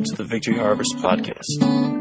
to the Victory Harvest Podcast.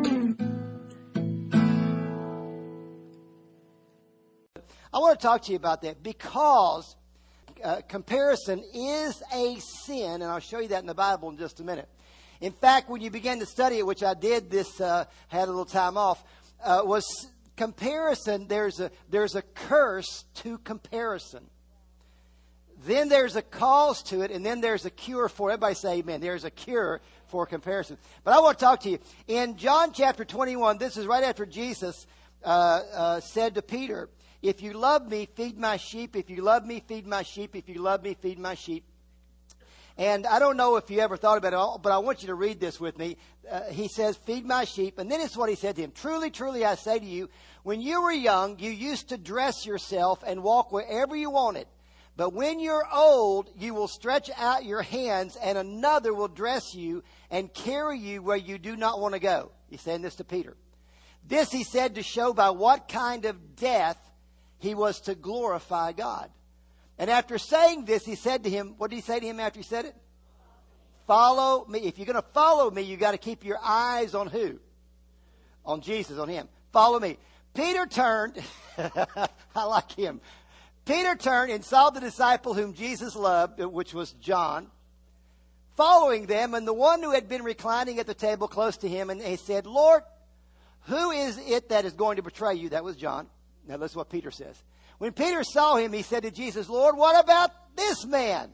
I want to talk to you about that because comparison is a sin, and I'll show you that in the Bible in just a minute. In fact, when you begin to study it, which I did this, had a little time off, was comparison. There's a curse to comparison. Then there's a cause to it, and then there's a cure for it. Everybody say amen. There's a cure for comparison. But I want to talk to you. In John chapter 21, this is right after Jesus said to Peter, if you love me, feed my sheep. If you love me, feed my sheep. If you love me, feed my sheep. And I don't know if you ever thought about it, but I want you to read this with me. He says, feed my sheep. And then it's what he said to him. Truly, truly, I say to you, when you were young, you used to dress yourself and walk wherever you wanted. But when you're old, you will stretch out your hands and another will dress you and carry you where you do not want to go. He's saying this to Peter. This he said to show by what kind of death he was to glorify God. And after saying this, he said to him, what did he say to him after he said it? Follow me. If you're going to follow me, you've got to keep your eyes on who? On Jesus, on him. Follow me. Peter turned. I like him. Peter turned and saw the disciple whom Jesus loved, which was John, following them, and the one who had been reclining at the table close to him, and he said, Lord, who is it that is going to betray you? That was John. Now listen what Peter says. When Peter saw him, he said to Jesus, Lord, what about this man?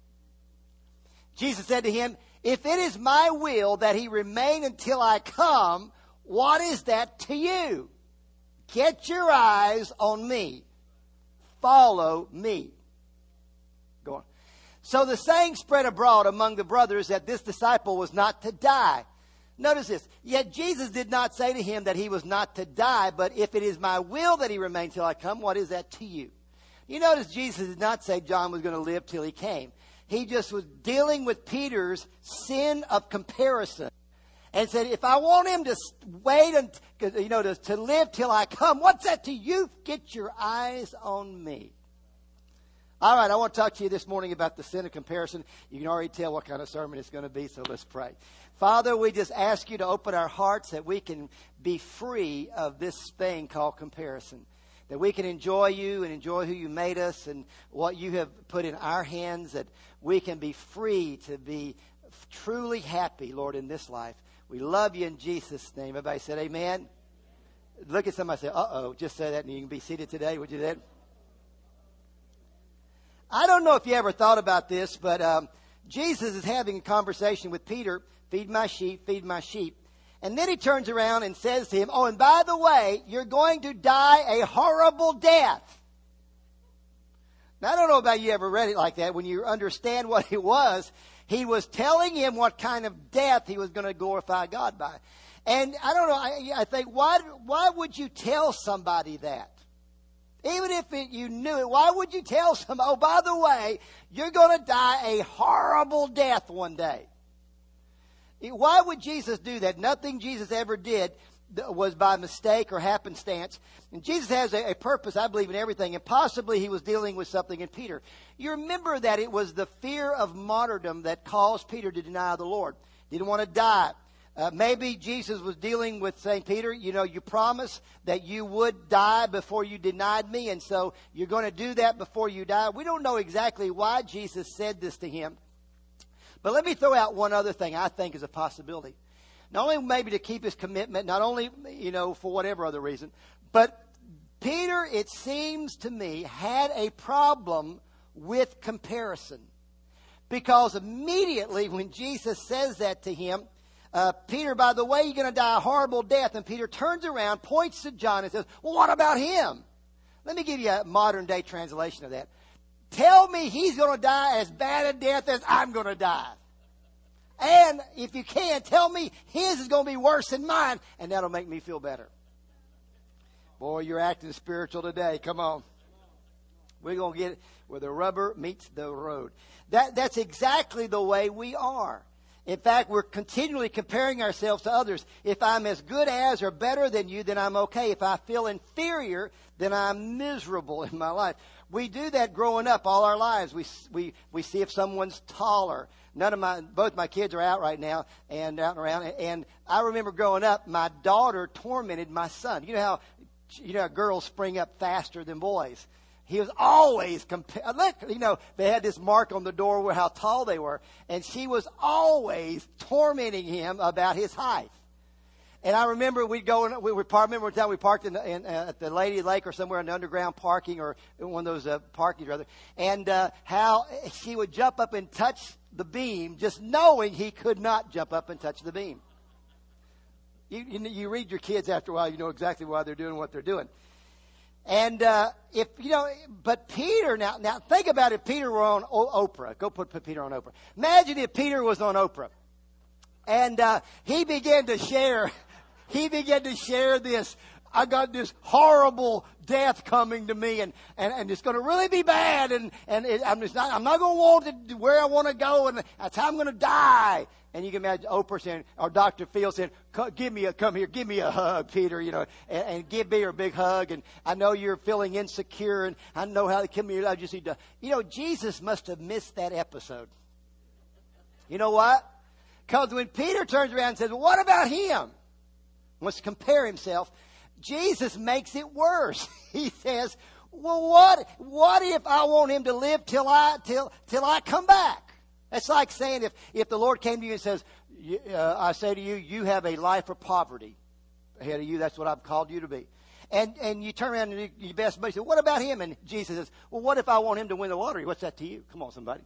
Jesus said to him, if it is my will that he remain until I come, what is that to you? Get your eyes on me. Follow me. Go on. So the saying spread abroad among the brothers that this disciple was not to die. Notice this. Yet Jesus did not say to him that he was not to die, but if it is my will that he remain till I come, what is that to you? You notice Jesus did not say John was going to live till he came. He just was dealing with Peter's sin of comparison. And said, if I want him to wait and to live till I come, what's that to you? Get your eyes on me. All right, I want to talk to you this morning about the sin of comparison. You can already tell what kind of sermon it's going to be, so let's pray. Father, we just ask you to open our hearts that we can be free of this thing called comparison. That we can enjoy you and enjoy who you made us and what you have put in our hands. That we can be free to be truly happy, Lord, in this life. We love you in Jesus' name. Everybody said amen. Look at somebody and say, uh-oh. Just say that and you can be seated today. Would you do that? I don't know if you ever thought about this, but Jesus is having a conversation with Peter. Feed my sheep, feed my sheep. And then he turns around and says to him, oh, and by the way, you're going to die a horrible death. Now, I don't know about you ever read it like that. When you understand what it was, he was telling him what kind of death he was going to glorify God by. And I don't know, I think, why would you tell somebody that? Even if you knew it, why would you tell somebody, oh, by the way, you're going to die a horrible death one day? Why would Jesus do that? Nothing Jesus ever did was by mistake or happenstance. And Jesus has a purpose, I believe, in everything. And possibly he was dealing with something in Peter. You remember that it was the fear of martyrdom that caused Peter to deny the Lord. Didn't want to die. Maybe Jesus was dealing with St. Peter. You know, you promised that you would die before you denied me. And so you're going to do that before you die. We don't know exactly why Jesus said this to him. But let me throw out one other thing I think is a possibility. Not only maybe to keep his commitment, not only, for whatever other reason, but Peter, it seems to me, had a problem with comparison. Because immediately when Jesus says that to him, Peter, by the way, you're going to die a horrible death. And Peter turns around, points to John and says, well, what about him? Let me give you a modern day translation of that. Tell me he's going to die as bad a death as I'm going to die. And if you can, tell me his is going to be worse than mine, and that'll make me feel better. Boy, you're acting spiritual today. Come on. We're going to get it where the rubber meets the road. That's exactly the way we are. In fact, we're continually comparing ourselves to others. If I'm as good as or better than you, then I'm okay. If I feel inferior, then I'm miserable in my life. We do that growing up all our lives. We see if someone's taller. Both my kids are out right now and out and around. And I remember growing up, my daughter tormented my son. You know how girls spring up faster than boys. He was always they had this mark on the door where how tall they were, and she was always tormenting him about his height. And I remember remember one time we parked at the Lady Lake or somewhere in the underground parking or one of those parkings rather, and how she would jump up and touch the beam, just knowing he could not jump up and touch the beam. You read your kids after a while, you know exactly why they're doing what they're doing. And but Peter, now think about if Peter were on Oprah. Go put Peter on Oprah. Imagine if Peter was on Oprah. And he began to share this. I got this horrible death coming to me, and it's going to really be bad, I'm not going to want to where I want to go, and that's how I'm going to die. And you can imagine Oprah saying, or Dr. Phil saying, come here, give me a hug, Peter, and give Peter a big hug. And I know you're feeling insecure, and I know how to come here. I just need to, Jesus must have missed that episode. You know what? Because when Peter turns around and says, well, what about him? Wants to compare himself. Jesus makes it worse. He says, well, what if I want him to live till I come back? That's like saying if the Lord came to you and says, I say to you, you have a life of poverty ahead of you. That's what I've called you to be. And you turn around and do your best, but you say, what about him? And Jesus says, well, what if I want him to win the lottery? What's that to you? Come on, somebody.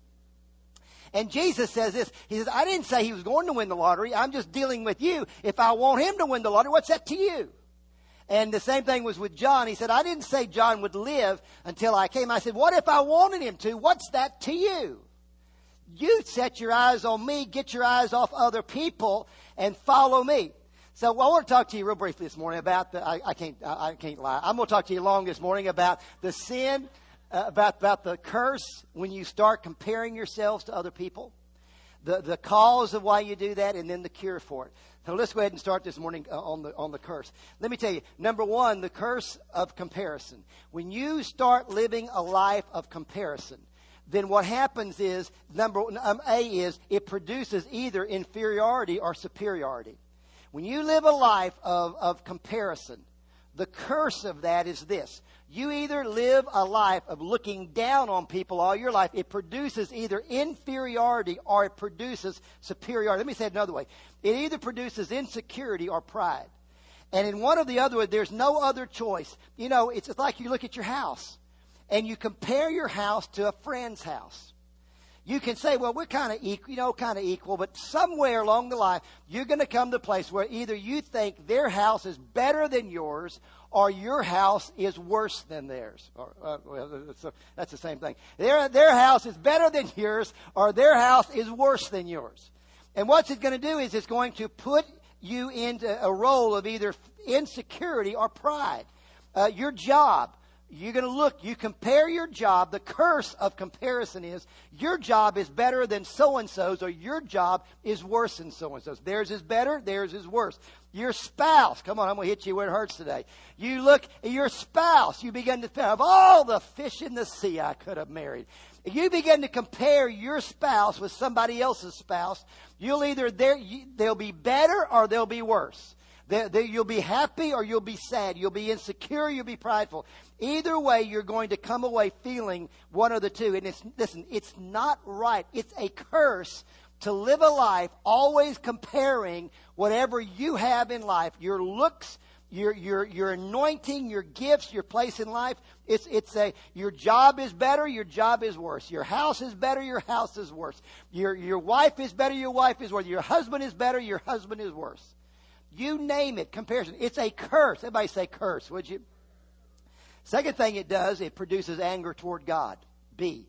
And Jesus says this. He says, I didn't say he was going to win the lottery. I'm just dealing with you. If I want him to win the lottery, what's that to you? And the same thing was with John. He said, I didn't say John would live until I came. I said, what if I wanted him to? What's that to you? You set your eyes on me, get your eyes off other people, and follow me. So I want to talk to you real briefly this morning about I can't lie. I'm going to talk to you long this morning about the sin, about the curse when you start comparing yourselves to other people, the cause of why you do that, and then the cure for it. So let's go ahead and start this morning on the curse. Let me tell you, number one, the curse of comparison. When you start living a life of comparison, then what happens is, it produces either inferiority or superiority. When you live a life of comparison, the curse of that is this. You either live a life of looking down on people all your life. It produces either inferiority or it produces superiority. Let me say it another way. It either produces insecurity or pride. And in one or the other, there's no other choice. It's like you look at your house. And you compare your house to a friend's house. You can say, well, we're kind of equal, but somewhere along the line, you're going to come to a place where either you think their house is better than yours or your house is worse than theirs. That's the same thing. Their house is better than yours or their house is worse than yours. And what's it going to do is it's going to put you into a role of either insecurity or pride. Your job. You're going to look, you compare your job. The curse of comparison is your job is better than so-and-so's or your job is worse than so-and-so's. Theirs is better, theirs is worse. Your spouse, come on, I'm going to hit you where it hurts today. You look at your spouse, you begin to think of all the fish in the sea I could have married. You begin to compare your spouse with somebody else's spouse. They'll be better or they'll be worse. You'll be happy or you'll be sad. You'll be insecure, you'll be prideful. Either way, you're going to come away feeling one of the two. And it's not right. It's a curse to live a life always comparing whatever you have in life, your looks, your anointing, your gifts, your place in life. Your job is better, your job is worse. Your house is better, your house is worse. Your wife is better, your wife is worse. Your husband is better, your husband is worse. You name it, comparison. It's a curse. Everybody say curse, would you? Second thing it does, it produces anger toward God. B.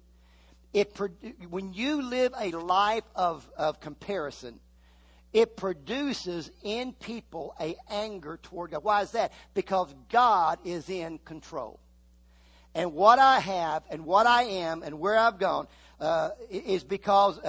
When you live a life of comparison, it produces in people an anger toward God. Why is that? Because God is in control. And what I have and what I am and where I've gone is because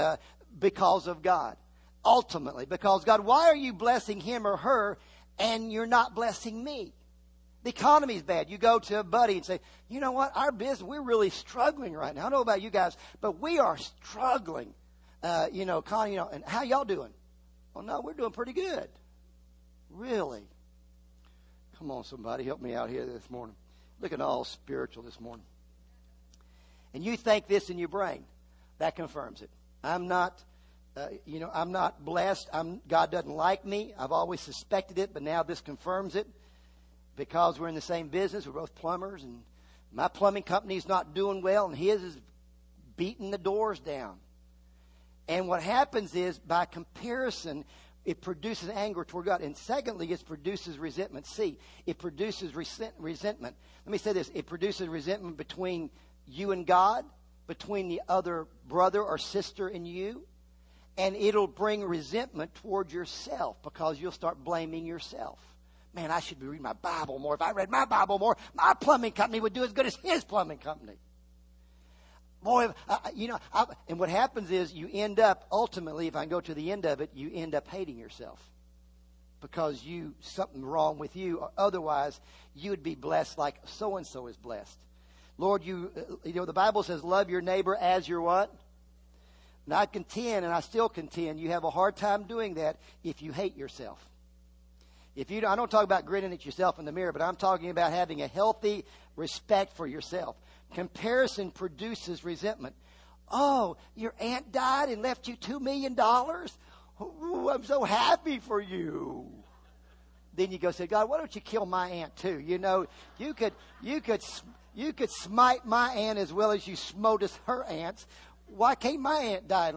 because of God. Ultimately, because God, why are you blessing him or her and you're not blessing me? The economy's bad. You go to a buddy and say, you know what, our business, we're really struggling right now. I don't know about you guys, but we are struggling. Connie, and how y'all doing? Well, no, we're doing pretty good. Really? Come on, somebody, help me out here this morning. Looking all spiritual this morning. And you think this in your brain. That confirms it. I'm not blessed. God doesn't like me. I've always suspected it, but now this confirms it. Because we're in the same business, we're both plumbers, and my plumbing company's not doing well, and his is beating the doors down. And what happens is, by comparison, it produces anger toward God. And secondly, it produces resentment. See, it produces resentment. Let me say this. It produces resentment between you and God, between the other brother or sister and you. And it'll bring resentment toward yourself because you'll start blaming yourself. Man, I should be reading my Bible more. If I read my Bible more, my plumbing company would do as good as his plumbing company. Boy, and what happens is you end up, ultimately, if I can go to the end of it, you end up hating yourself. Because something wrong with you. Otherwise, you would be blessed like so-and-so is blessed. Lord, the Bible says, love your neighbor as your what? And I contend, and I still contend, you have a hard time doing that if you hate yourself. I don't talk about grinning at yourself in the mirror, but I'm talking about having a healthy respect for yourself. Comparison produces resentment. Oh, your aunt died and left you $2 million? Ooh, I'm so happy for you. Then you go say, God, why don't you kill my aunt too? You could smite my aunt as well as you smote her aunts. Why can't my aunt die?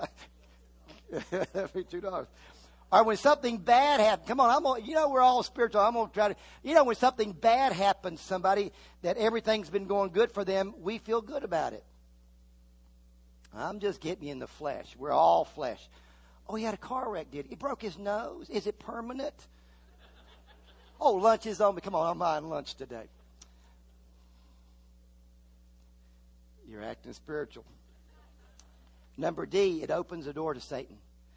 $2. Or when something bad happens, come on, we're all spiritual. I'm going to try to, when something bad happens to somebody that everything's been going good for them, we feel good about it. I'm just getting you in the flesh. We're all flesh. Oh, he had a car wreck, did he? He broke his nose. Is it permanent? Oh, lunch is on me. Come on, I'm buying lunch today. You're acting spiritual. Number D, it opens the door to Satan.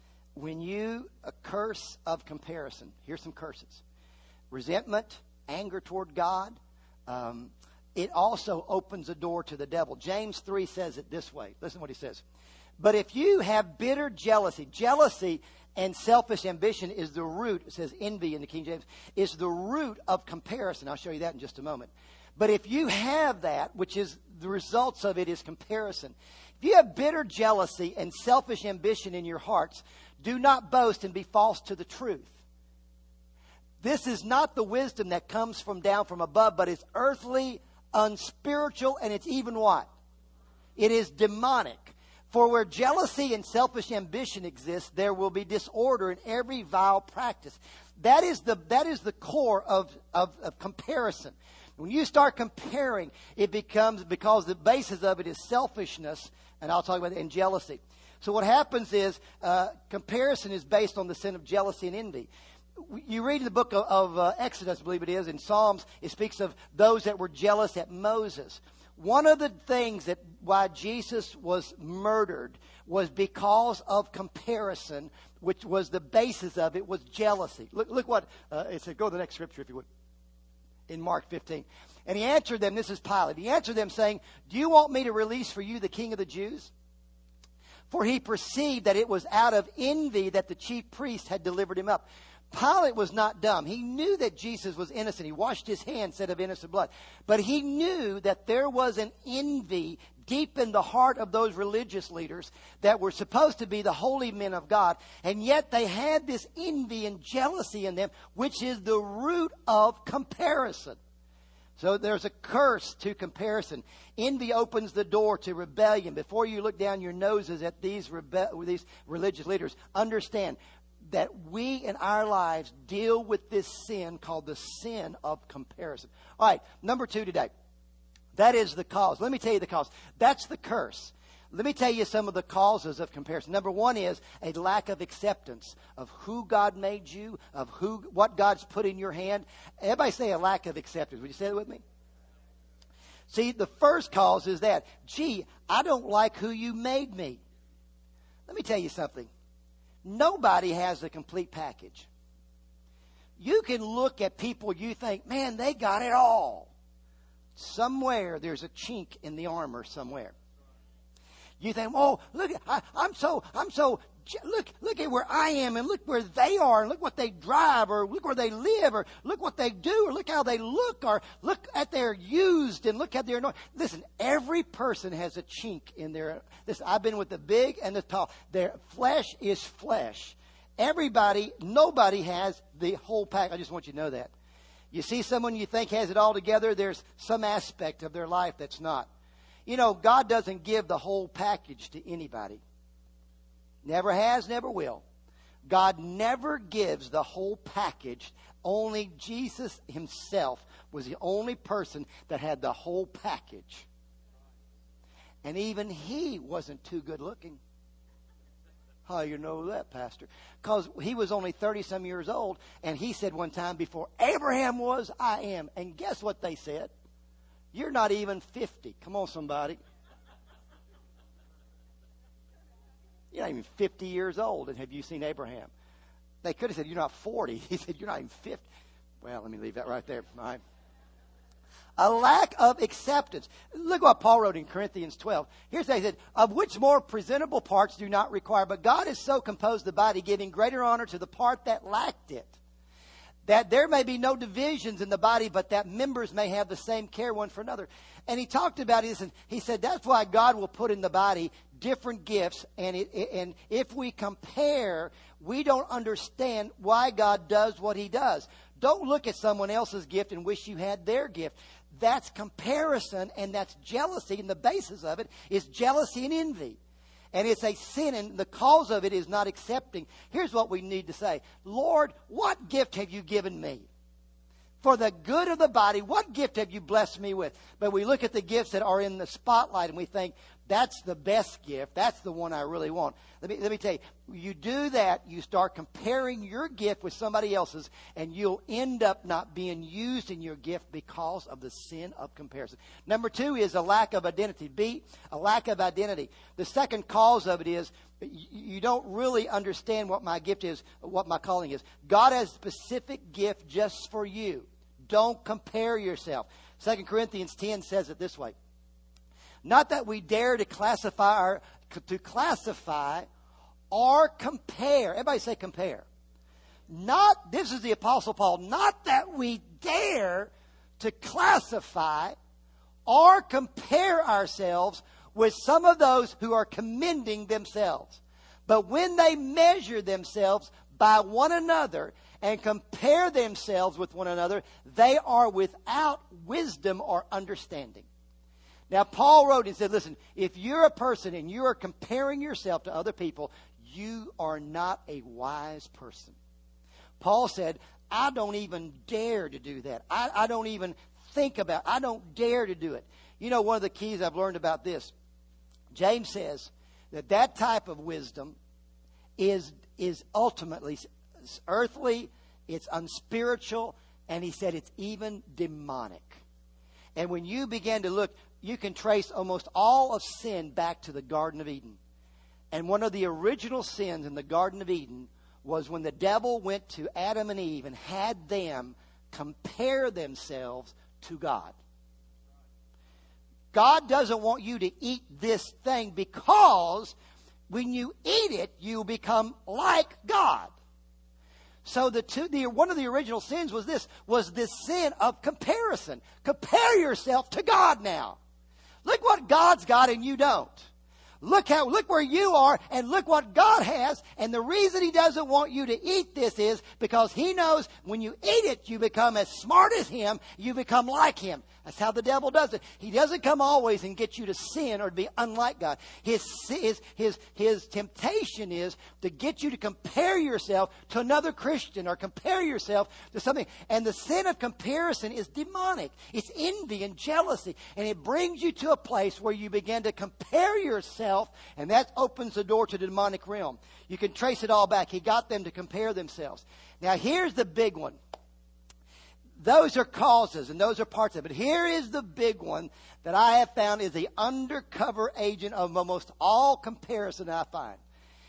A curse of comparison. Here's some curses. Resentment, anger toward God. It also opens the door to the devil. James 3 says it this way. Listen to what he says. But if you have bitter jealousy and selfish ambition is the root, it says envy in the King James, is the root of comparison. I'll show you that in just a moment. But if you have that, which is the results of it is comparison. If you have bitter jealousy and selfish ambition in your hearts, do not boast and be false to the truth. This is not the wisdom that comes down from above, but it's earthly, unspiritual, and it's even what? It is demonic. For where jealousy and selfish ambition exist, there will be disorder in every vile practice. That is the core of comparison. When you start comparing, it becomes, because the basis of it is selfishness, and I'll talk about it, and jealousy. So what happens is comparison is based on the sin of jealousy and envy. You read in the book of Exodus, I believe it is, in Psalms, it speaks of those that were jealous at Moses. One of the things why Jesus was murdered was because of comparison, which was the basis of it, was jealousy. Look what it said. Go to the next scripture, if you would. In Mark 15. And he answered them, this is Pilate, he answered them saying, do you want me to release for you the King of the Jews? For he perceived that it was out of envy that the chief priests had delivered him up. Pilate was not dumb. He knew that Jesus was innocent. He washed his hands instead of innocent blood. But he knew that there was an envy deep in the heart of those religious leaders that were supposed to be the holy men of God. And yet they had this envy and jealousy in them, which is the root of comparison. So there's a curse to comparison. Envy opens the door to rebellion. Before you look down your noses at these religious leaders, understand that we in our lives deal with this sin called the sin of comparison. All right, number 2 today. That is the cause. Let me tell you the cause. That's the curse. Let me tell you some of the causes of comparison. Number 1 is a lack of acceptance of who God made you, of what God's put in your hand. Everybody say a lack of acceptance. Would you say that with me? See, the first cause is that, I don't like who you made me. Let me tell you something. Nobody has a complete package. You can look at people you think, man, they got it all. Somewhere there's a chink in the armor somewhere. You think, oh, look, look at where I am, and look where they are, and look what they drive, or look where they live, or look what they do, or look how they look, or look at their used, and look at their anointing. Listen, every person has a chink in their. Listen, I've been with the big and the tall. Their flesh is flesh. Nobody has the whole pack. I just want you to know that. You see someone you think has it all together, there's some aspect of their life that's not. You know, God doesn't give the whole package to anybody. Never has, never will. God never gives the whole package. Only Jesus himself was the only person that had the whole package. And even he wasn't too good looking. How you know that, Pastor? Because he was only 30-some years old, and he said one time, before Abraham was, I am. And guess what they said? You're not even 50. Come on, somebody. You're not even 50 years old, and have you seen Abraham? They could have said, you're not 40. He said, you're not even 50. Well, let me leave that right there. All right. A lack of acceptance. Look what Paul wrote in Corinthians 12. Here's what he said, of which more presentable parts do not require, but God has so composed the body, giving greater honor to the part that lacked it, that there may be no divisions in the body, but that members may have the same care one for another. And he talked about this, and he said that's why God will put in the body different gifts. And if we compare, we don't understand why God does what he does. Don't look at someone else's gift and wish you had their gift. That's comparison, and that's jealousy, and the basis of it is jealousy and envy. And it's a sin, and the cause of it is not accepting. Here's what we need to say. Lord, what gift have you given me? For the good of the body, what gift have you blessed me with? But we look at the gifts that are in the spotlight, and we think, that's the best gift. That's the one I really want. Let me tell you, you do that, you start comparing your gift with somebody else's, and you'll end up not being used in your gift because of the sin of comparison. Number 2 is a lack of identity. B, a lack of identity. The second cause of it is you don't really understand what my gift is, what my calling is. God has a specific gift just for you. Don't compare yourself. 2 Corinthians 10 says it this way. Not that we dare to classify or compare. Everybody say compare. This is the Apostle Paul. Not that we dare to classify or compare ourselves with some of those who are commending themselves. But when they measure themselves by one another and compare themselves with one another, they are without wisdom or understanding. Now, Paul wrote and said, listen, if you're a person and you are comparing yourself to other people, you are not a wise person. Paul said, I don't even dare to do that. I don't even think about it. I don't dare to do it. You know, one of the keys I've learned about this, James says that type of wisdom is ultimately earthly, it's unspiritual, and he said it's even demonic. And when you begin to look, you can trace almost all of sin back to the Garden of Eden. And one of the original sins in the Garden of Eden was when the devil went to Adam and Eve and had them compare themselves to God. God doesn't want you to eat this thing because when you eat it, you become like God. So one of the original sins was this sin of comparison. Compare yourself to God now. Look what God's got and you don't. Look where you are and look what God has. And the reason he doesn't want you to eat this is because he knows when you eat it, you become as smart as him. You become like him. That's how the devil does it. He doesn't come always and get you to sin or to be unlike God. His temptation is to get you to compare yourself to another Christian or compare yourself to something. And the sin of comparison is demonic. It's envy and jealousy. And it brings you to a place where you begin to compare yourself, and that opens the door to the demonic realm. You can trace it all back. He got them to compare themselves. Now here's the big one. Those are causes and those are parts of it. Here is the big one that I have found is the undercover agent of almost all comparison I find.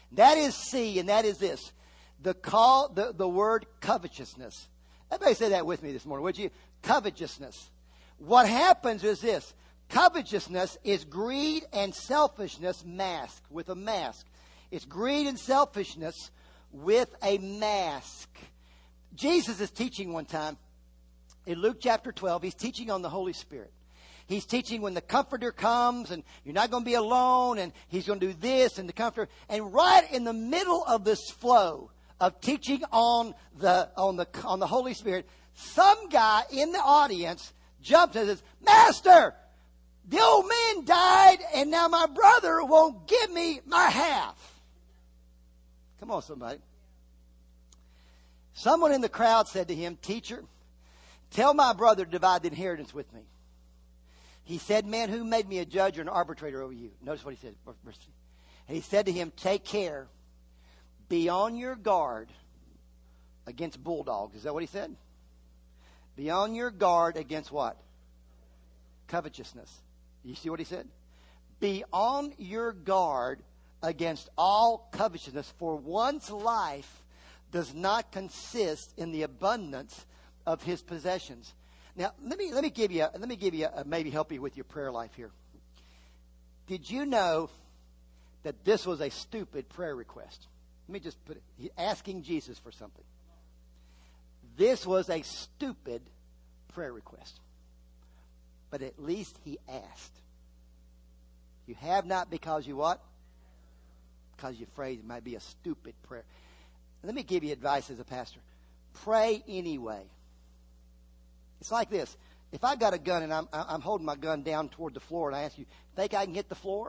That is C, and that is this. The word covetousness. Everybody say that with me this morning, would you? Covetousness. What happens is this. Covetousness is greed and selfishness masked with a mask. It's greed and selfishness with a mask. Jesus is teaching one time in Luke chapter 12. He's teaching on the Holy Spirit. He's teaching when the Comforter comes and you're not going to be alone and He's going to do this and the Comforter. And right in the middle of this flow of teaching on the Holy Spirit, some guy in the audience jumps and says, Master, the old man died and now my brother won't give me my half. Come on, somebody. Someone in the crowd said to him, Teacher, tell my brother to divide the inheritance with me. He said, Man, who made me a judge or an arbitrator over you? Notice what he said. And he said to him, Take care. Be on your guard against bulldogs. Is that what he said? Be on your guard against what? Covetousness. You see what he said? Be on your guard against all covetousness, for one's life does not consist in the abundance of his possessions. Now, let me give you maybe help you with your prayer life here. Did you know that this was a stupid prayer request? Let me just put it, asking Jesus for something. This was a stupid prayer request. But at least he asked. You have not because you what? Because you're afraid it might be a stupid prayer. Let me give you advice as a pastor. Pray anyway. It's like this. If I got a gun and I'm holding my gun down toward the floor and I ask you, think I can hit the floor?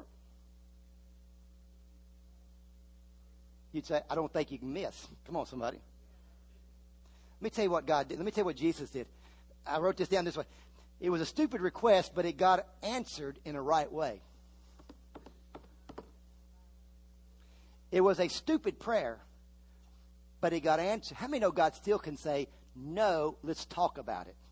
You'd say, I don't think you can miss. Come on, somebody. Let me tell you what God did. Let me tell you what Jesus did. I wrote this down this way. It was a stupid request, but it got answered in a right way. It was a stupid prayer, but it got answered. How many know God still can say, no, let's talk about it?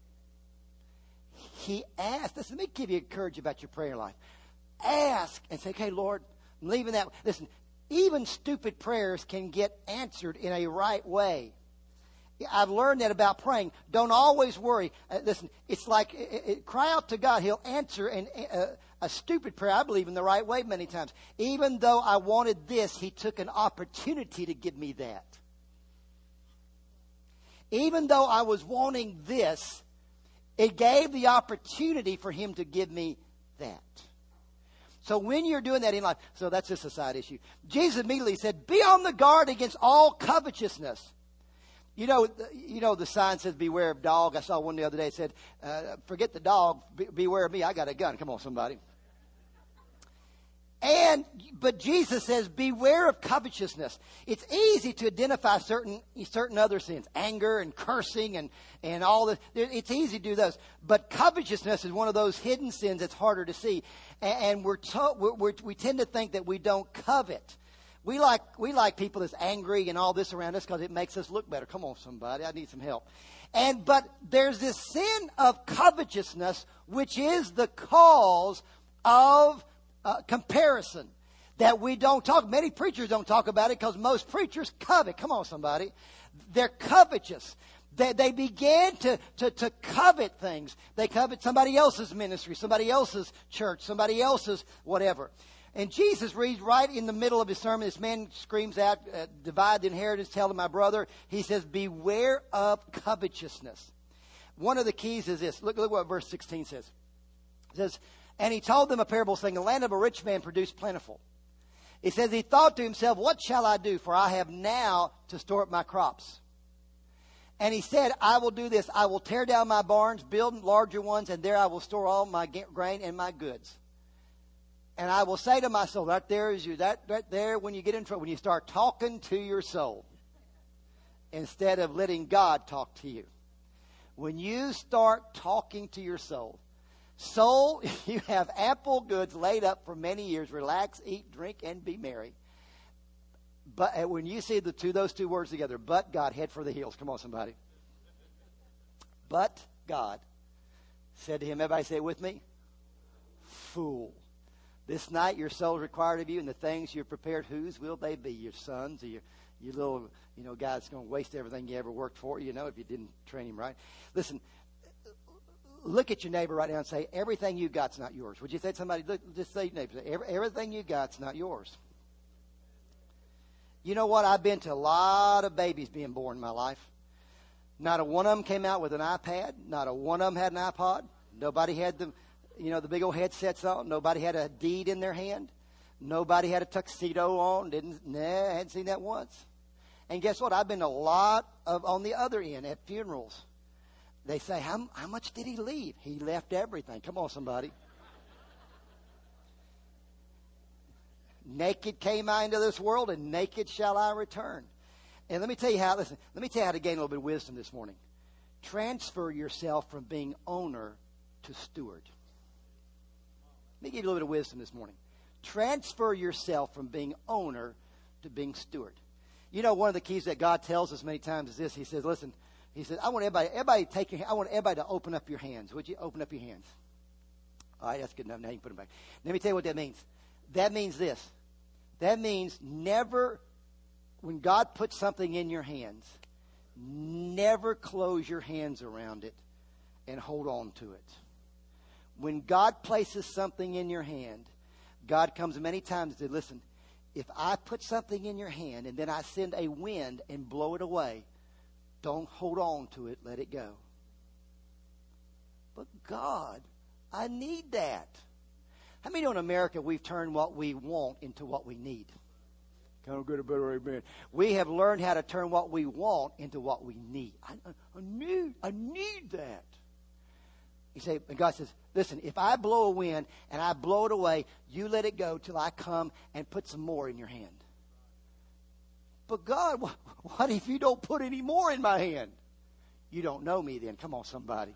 He asked. Listen, let me give you courage about your prayer life. Ask and say, okay, Lord, I'm leaving that. Listen, even stupid prayers can get answered in a right way. I've learned that about praying. Don't always worry. Listen, it's like cry out to God. He'll answer a stupid prayer, I believe, in the right way many times. Even though I wanted this, He took an opportunity to give me that. Even though I was wanting this, it gave the opportunity for Him to give me that. So when you're doing that in life, so that's just a side issue. Jesus immediately said, be on the guard against all covetousness. You know the sign says, beware of dog. I saw one the other day. It said, forget the dog, beware of me. I got a gun. Come on, somebody. But Jesus says, beware of covetousness. It's easy to identify certain other sins, anger and cursing and all this. It's easy to do those. But covetousness is one of those hidden sins that's harder to see. And we tend to think that we don't covet. We like people that's angry and all this around us because it makes us look better. Come on, somebody. I need some help. But there's this sin of covetousness, which is the cause of comparison that we don't talk. Many preachers don't talk about it because most preachers covet. Come on, somebody. They're covetous. They began to covet things. They covet somebody else's ministry, somebody else's church, somebody else's whatever. And Jesus reads right in the middle of his sermon. This man screams out, divide the inheritance, tell to my brother. He says, beware of covetousness. One of the keys is this. Look what verse 16 says. It says, and he told them a parable saying, the land of a rich man produced plentiful. He says, he thought to himself, what shall I do? For I have now to store up my crops. And he said, I will do this. I will tear down my barns, build larger ones, and there I will store all my grain and my goods. And I will say to my soul, right there is you, right there when you get in trouble, when you start talking to your soul instead of letting God talk to you. When you start talking to your soul, you have ample goods laid up for many years. Relax, eat, drink, and be merry. But when you see those two words together, but God, head for the hills. Come on, somebody. But God said to him, everybody say it with me, fool. This night your soul is required of you, and the things you're prepared, whose will they be? Your sons or your little, guy that's going to waste everything you ever worked for, if you didn't train him right. Listen, look at your neighbor right now and say, everything you got's not yours. Would you say to somebody, just say to your neighbor, everything you got's not yours. You know what? I've been to a lot of babies being born in my life. Not a one of them came out with an iPad. Not a one of them had an iPod. Nobody had the big old headsets on. Nobody had a deed in their hand. Nobody had a tuxedo on. I hadn't seen that once. And guess what? I've been a lot on the other end at funerals. They say, how much did he leave? He left everything. Come on, somebody. Naked came I into this world, and naked shall I return. And let me tell you how to gain a little bit of wisdom this morning. Transfer yourself from being owner to steward. Let me give you a little bit of wisdom this morning. Transfer yourself from being owner to being steward. One of the keys that God tells us many times is this. He says, listen, he says, I want everybody to open up your hands. Would you open up your hands? All right, that's good enough. Now you can put them back. Let me tell you what that means. That means this. That means never, when God puts something in your hands, never close your hands around it and hold on to it. When God places something in your hand, God comes many times and says, listen, if I put something in your hand and then I send a wind and blow it away, don't hold on to it, let it go. But God, I need that. How many know in America we've turned what we want into what we need? Kind of good, a better amen. We have learned how to turn what we want into what we need. I need that. And God says, listen, if I blow a wind and I blow it away, you let it go till I come and put some more in your hand. But God, what if you don't put any more in my hand? You don't know me then. Come on, somebody.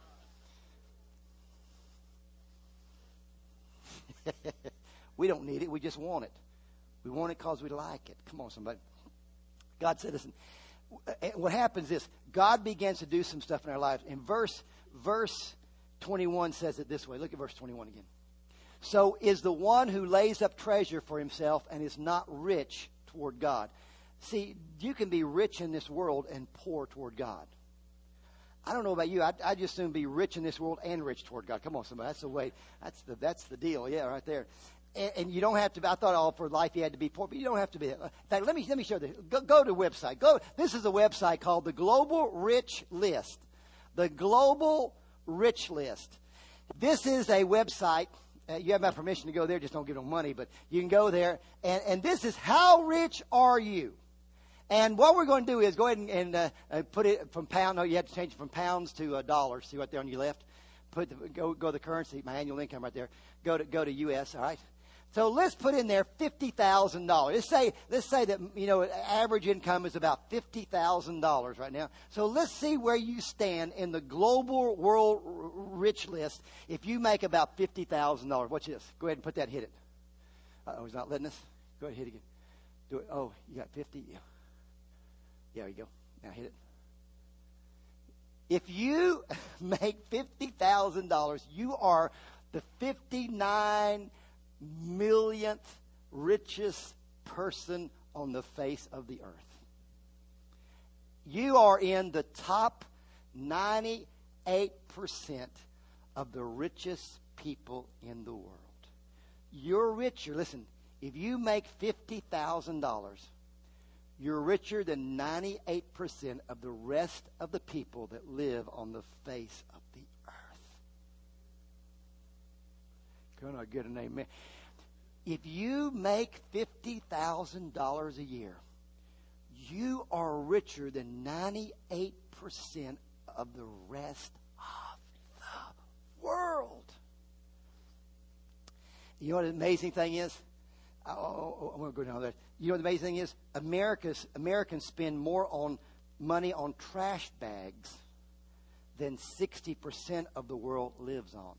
We don't need it. We just want it. We want it because we like it. Come on, somebody. God said, listen, what happens is God begins to do some stuff in our lives. In verse 21 says it this way. Look at verse 21 again. So is the one who lays up treasure for himself and is not rich toward God. See, you can be rich in this world and poor toward God. I don't know about you. I'd just soon be rich in this world and rich toward God. Come on, somebody. That's the way. That's the deal. Yeah, right there. And you don't have to. I thought all for life you had to be poor, but you don't have to be. In fact, let me show this. Go to the website. This is a website called the Global Rich List. The Global Rich List. This is a website. You have my permission to go there. Just don't give them money, but you can go there. And this is how rich are you? And what we're going to do is go ahead and put it from pound. No, you have to change it from pounds to dollars. See right there on your left. Go the currency. My annual income right there. Go to U.S. All right. So let's put in there $50,000. Let's say that average income is about $50,000 right now. So let's see where you stand in the global world rich list. If you make about $50,000, watch this. Go ahead and put that. Hit it. Oh, he's not letting us. Go ahead, hit it again. Do it. Oh, you got 50. Yeah. There you go. Now hit it. If you make $50,000, you are the 59 millionth richest person on the face of the earth. You are in the top 98% of the richest people in the world. You're richer. Listen, if you make $50,000, you're richer than 98% of the rest of the people that live on the face of the earth. Can I get an amen? If you make $50,000 a year, you are richer than 98% of the rest of the world. You know what the amazing thing is? I'm going to go down there. You know what the amazing thing is? Americans spend more money on trash bags than 60% of the world lives on.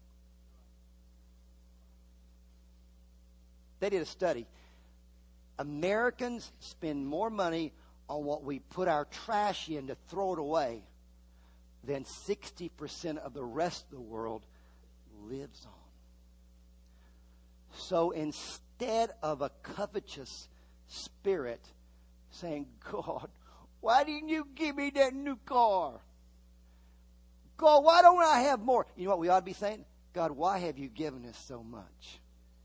They did a study. Americans spend more money on what we put our trash in to throw it away than 60% of the rest of the world lives on. So instead of a covetous spirit saying, God, why didn't you give me that new car? God, why don't I have more? You know what we ought to be saying? God, why have you given us so much?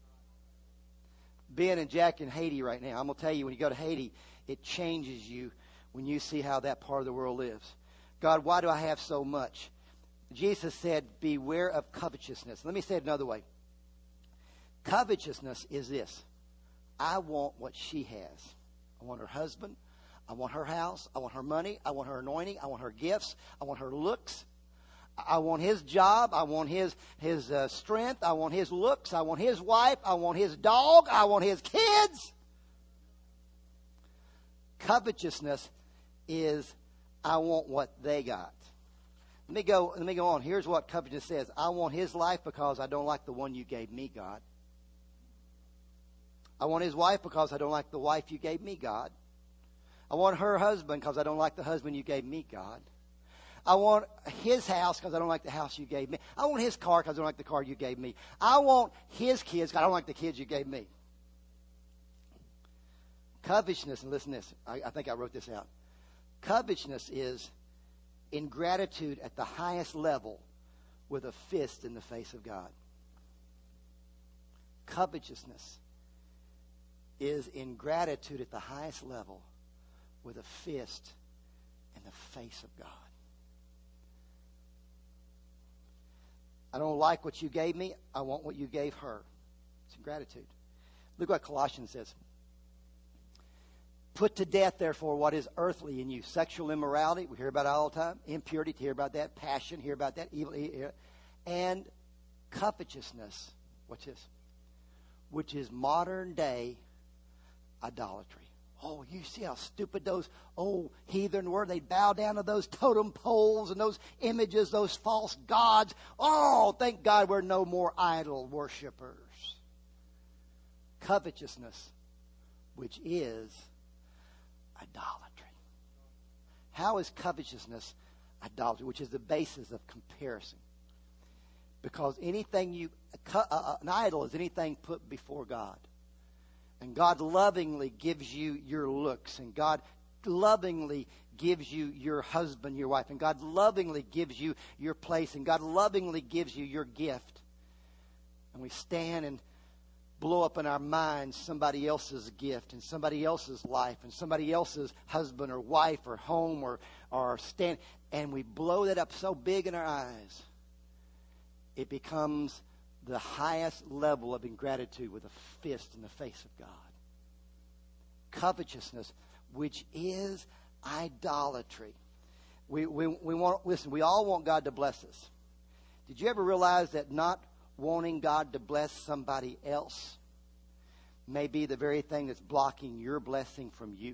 Ben and Jack in Haiti right now. I'm going to tell you, when you go to Haiti, it changes you when you see how that part of the world lives. God, why do I have so much? Jesus said, beware of covetousness. Let me say it another way. Covetousness is this. I want what she has. I want her husband. I want her house. I want her money. I want her anointing. I want her gifts. I want her looks. I want his job. I want his strength. I want his looks. I want his wife. I want his dog. I want his kids. Covetousness is I want what they got. Let me go on. Here's what covetousness says. I want his life because I don't like the one you gave me, God. I want his wife because I don't like the wife you gave me, God. I want her husband because I don't like the husband you gave me, God. I want his house because I don't like the house you gave me. I want his car because I don't like the car you gave me. I want his kids because I don't like the kids you gave me. Covetousness, and listen to this. I think I wrote this out. Covetousness is ingratitude at the highest level with a fist in the face of God. Covetousness is ingratitude at the highest level with a fist in the face of God. I don't like what you gave me. I want what you gave her. It's ingratitude. Look what Colossians says. Put to death, therefore, what is earthly in you. Sexual immorality, we hear about it all the time. Impurity, hear about that. Passion, hear about that. Evil, and covetousness, what's this? Which is modern day idolatry. Oh, you see how stupid those old heathen were? They bow down to those totem poles and those images, those false gods. Oh, thank God we're no more idol worshipers. Covetousness, which is idolatry. How is covetousness idolatry? Which is the basis of comparison. Because anything an idol is anything put before God. And God lovingly gives you your looks. And God lovingly gives you your husband, your wife. And God lovingly gives you your place. And God lovingly gives you your gift. And we stand and blow up in our minds somebody else's gift and somebody else's life and somebody else's husband or wife or home or stand. And we blow that up so big in our eyes. It becomes the highest level of ingratitude with a fist in the face of God. Covetousness, which is idolatry. We all want God to bless us. Did you ever realize that not wanting God to bless somebody else may be the very thing that's blocking your blessing from you?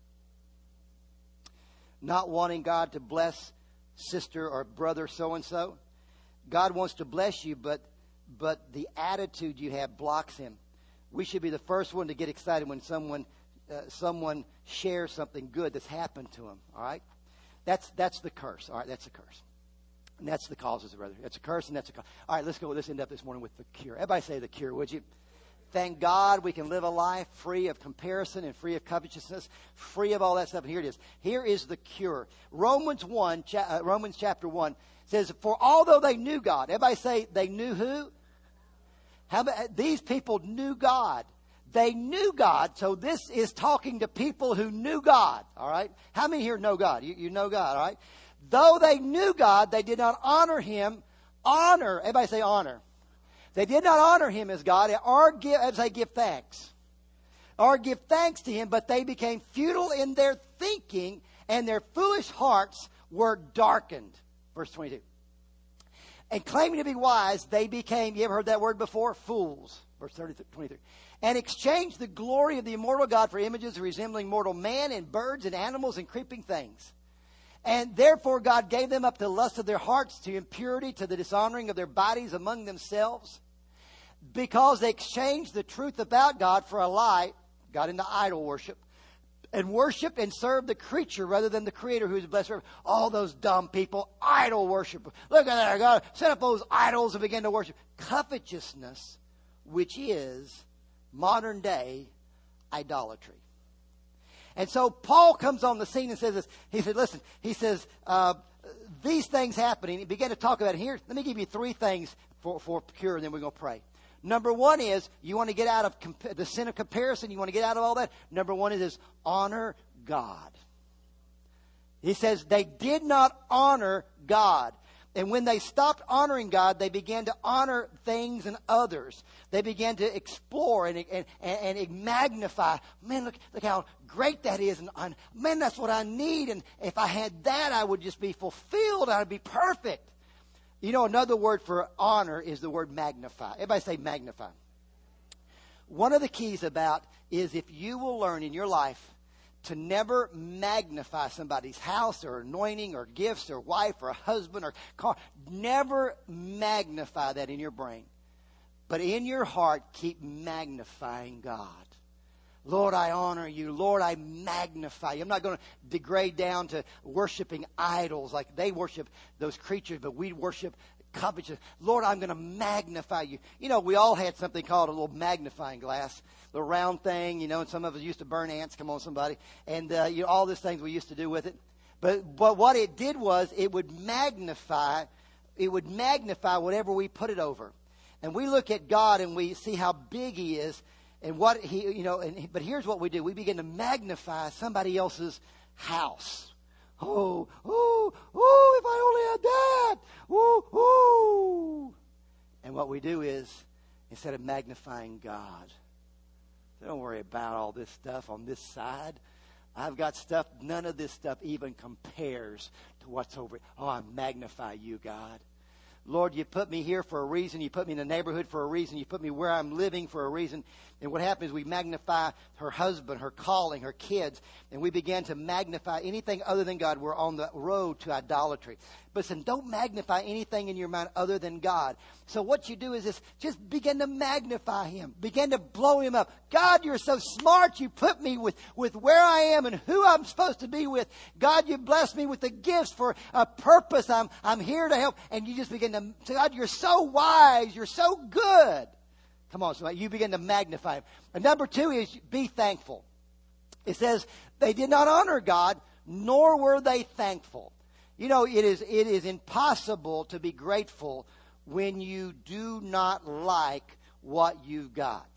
Not wanting God to bless sister or brother so-and-so. God wants to bless you, but the attitude you have blocks him. We should be the first one to get excited when someone shares something good that's happened to them. All right? That's the curse. All right, that's the curse. And that's the causes of brother. That's a curse and that's a cause. All right, let's end up this morning with the cure. Everybody say the cure, would you? Thank God we can live a life free of comparison and free of covetousness, free of all that stuff. And here it is. Here is the cure. Romans chapter 1 says, for although they knew God, everybody say they knew who? These people knew God. They knew God. So this is talking to people who knew God. All right. How many here know God? You know God. All right. Though they knew God, they did not honor him. Honor. Everybody say honor. They did not honor him as God or give thanks. Or give thanks to him, but they became futile in their thinking and their foolish hearts were darkened. Verse 22. And claiming to be wise, they became, you ever heard that word before? Fools. Verse 23. And exchanged the glory of the immortal God for images resembling mortal man and birds and animals and creeping things. And therefore God gave them up to the lust of their hearts, to impurity, to the dishonoring of their bodies among themselves. Because they exchanged the truth about God for a lie, got into idol worship, and worshiped and served the creature rather than the Creator who is blessed forever. All those dumb people, idol worship. Look at that. God set up those idols and begin to worship. Covetousness which is modern day idolatry. And so Paul comes on the scene and says this. He said, listen, he says, these things happening. He began to talk about it here. Let me give you three things for cure, and then we're going to pray. Number one is, you want to get out of the sin of comparison. You want to get out of all that. Number one is honor God. He says they did not honor God. And when they stopped honoring God, they began to honor things and others. They began to explore and magnify. Man, look how great that is. And man, that's what I need. And if I had that, I would just be fulfilled. I would be perfect. You know, another word for honor is the word magnify. Everybody say magnify. One of the keys about is if you will learn in your life to never magnify somebody's house or anointing or gifts or wife or husband or car. Never magnify that in your brain. But in your heart, keep magnifying God. Lord, I honor you. Lord, I magnify you. I'm not going to degrade down to worshiping idols like they worship those creatures, but we worship covetousness. Lord, I'm going to magnify you. You know, we all had something called a little magnifying glass, the round thing, you know, and some of us used to burn ants. Come on, somebody. And, you know, all these things we used to do with it. But what it did was it would magnify whatever we put it over. And we look at God and we see how big He is and what He, you know, but here's what we do. We begin to magnify somebody else's house. Oh, if I only had that. And what we do is, instead of magnifying God, don't worry about all this stuff on this side. I've got stuff, none of this stuff even compares to what's over. Oh, I magnify you, God. Lord, you put me here for a reason. You put me in the neighborhood for a reason. You put me where I'm living for a reason. And what happens is we magnify her husband, her calling, her kids. And we begin to magnify anything other than God. We're on the road to idolatry. But listen, don't magnify anything in your mind other than God. So what you do is this, just begin to magnify Him. Begin to blow Him up. God, you're so smart. You put me with where I am and who I'm supposed to be with. God, you blessed me with the gifts for a purpose. I'm here to help. And you just begin to say, God, you're so wise. You're so good. Come on, somebody. You begin to magnify Him. And number two is be thankful. It says they did not honor God, nor were they thankful. You know, it is impossible to be grateful when you do not like what you've got.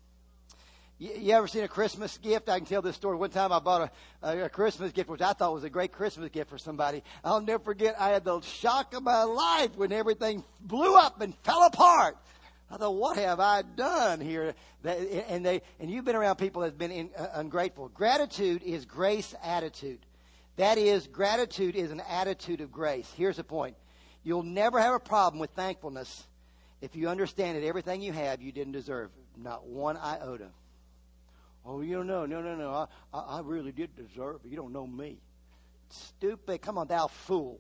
You ever seen a Christmas gift? I can tell this story. One time I bought a Christmas gift, which I thought was a great Christmas gift for somebody. I'll never forget, I had the shock of my life when everything blew up and fell apart. I thought, what have I done here? And you've been around people that's been ungrateful. Gratitude is grace attitude. That is, gratitude is an attitude of grace. Here's the point. You'll never have a problem with thankfulness if you understand that everything you have you didn't deserve. Not one iota. Oh, you don't know. No. I really did deserve it. You don't know me. Stupid. Come on, thou fool.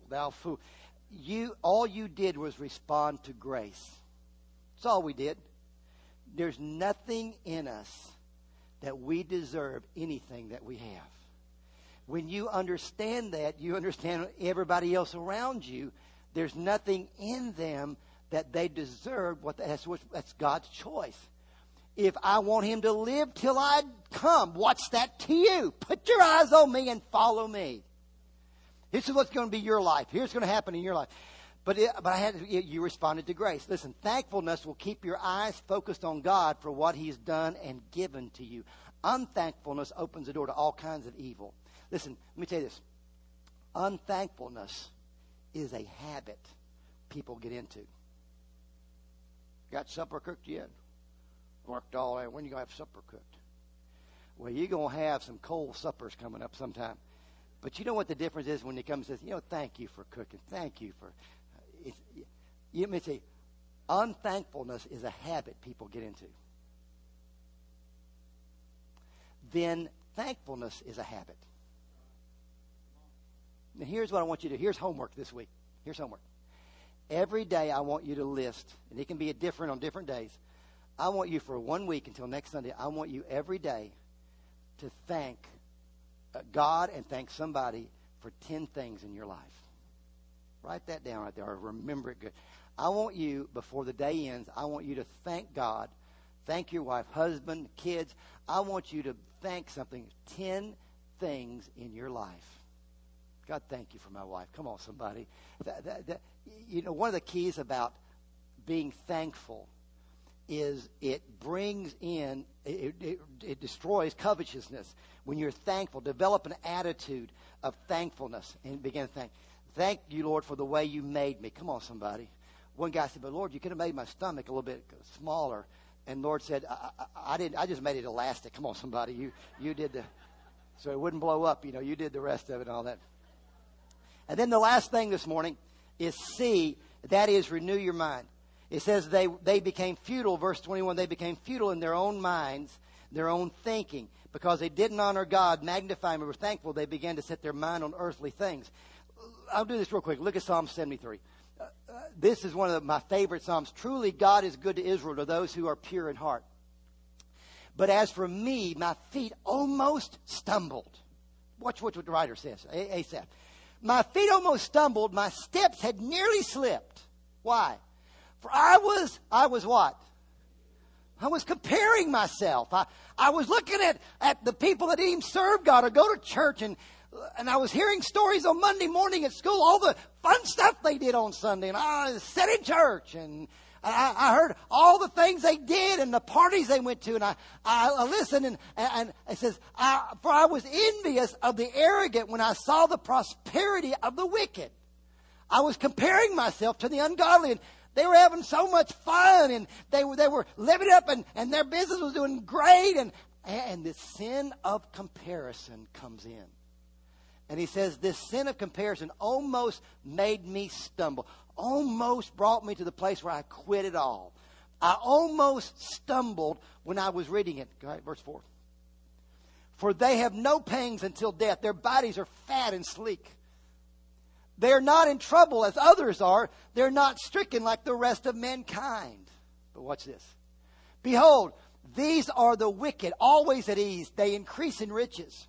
All you did was respond to grace. That's all we did. There's nothing in us that we deserve anything that we have. When you understand that, you understand everybody else around you. There's nothing in them that they deserve. That's God's choice. If I want Him to live till I come, what's that to you? Put your eyes on me and follow me. This is what's going to be your life. Here's what's going to happen in your life. But you responded to grace. Listen, thankfulness will keep your eyes focused on God for what He's done and given to you. Unthankfulness opens the door to all kinds of evil. Listen, let me tell you this. Unthankfulness is a habit people get into. Got supper cooked yet? Worked all day. When are you going to have supper cooked? Well, you're going to have some cold suppers coming up sometime. But you know what the difference is when He comes and says, thank you for cooking. Thank you for... Let me say, unthankfulness is a habit people get into. Then thankfulness is a habit. Now here's what I want you to do. Here's homework this week. Here's homework. Every day I want you to list, and it can be different on different days. I want you for 1 week until next Sunday, I want you every day to thank God and thank somebody for 10 things in your life. Write that down right there, or remember it good. I want you, before the day ends, I want you to thank God Thank your wife, husband, kids. I want you to thank something. 10 things in your life. God, thank you for my wife. Come on, somebody. One of the keys about being thankful is it brings in, it destroys covetousness. When you're thankful, develop an attitude of thankfulness and begin to thank you, Lord, for the way you made me. Come on, somebody. One guy said, but Lord, you could have made my stomach a little bit smaller. And Lord said, I didn't. I just made it elastic. Come on, somebody. You did so it wouldn't blow up. You did the rest of it and all that. And then the last thing this morning is C. That is, renew your mind. It says they became futile, verse 21, they became futile in their own minds, their own thinking. Because they didn't honor God, magnify Him, and were thankful, they began to set their mind on earthly things. I'll do this real quick. Look at Psalm 73. This is one of my favorite Psalms. Truly, God is good to Israel, to those who are pure in heart. But as for me, my feet almost stumbled. Watch what the writer says, Asaph. My feet almost stumbled. My steps had nearly slipped. Why? For I was what? I was comparing myself. I was looking at the people that didn't even serve God or go to church, and I was hearing stories on Monday morning at school, all the fun stuff they did on Sunday, and I sat in church, and I heard all the things they did and the parties they went to, and I listened, and it says, for I was envious of the arrogant when I saw the prosperity of the wicked. I was comparing myself to the ungodly, and they were having so much fun, and they were living up, and their business was doing great, and the sin of comparison comes in. And he says, this sin of comparison almost made me stumble, almost brought me to the place where I quit it all. I almost stumbled when I was reading it. Go ahead, verse 4. For they have no pangs until death. Their bodies are fat and sleek. They're not in trouble as others are. They're not stricken like the rest of mankind. But watch this. Behold, these are the wicked, always at ease. They increase in riches.